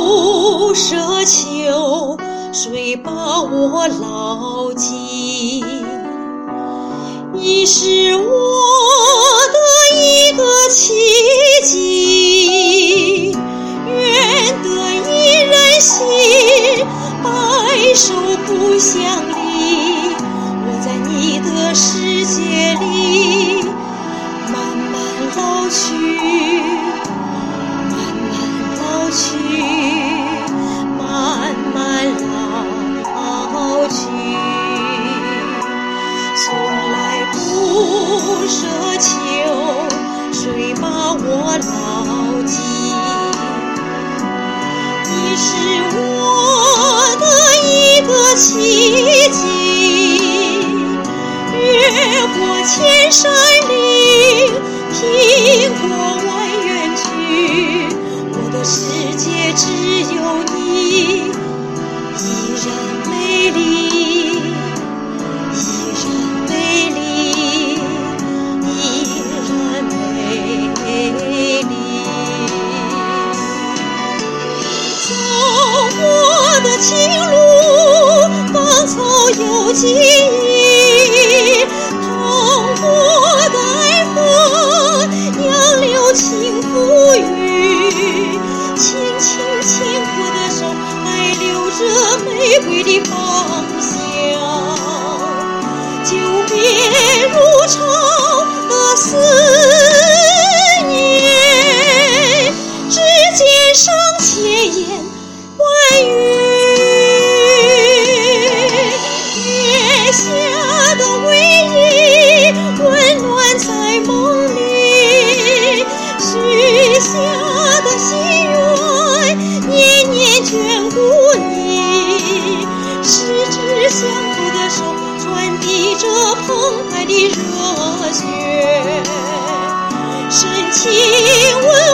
不奢求，谁把我牢记？你是我的一个奇迹，愿得一人心，白首不相离。我在你的世界里慢慢老去，慢慢老去，慢慢老去，从来不奢求，谁把我牢记？你是我的一个奇迹，越过千山岭，听过万远去，我的世界只有你依然美丽，依然美丽，依然美丽。走过的情路，芳草有记忆，淌过的爱河，杨柳轻抚雨，轻轻牵过的手，还留着玫瑰的芳香。久别如潮的思念，指尖上千言万语，月下的偎依温暖在梦里，许下的心愿年年眷顾你，十指相扣的手传递着澎湃的热血，深情温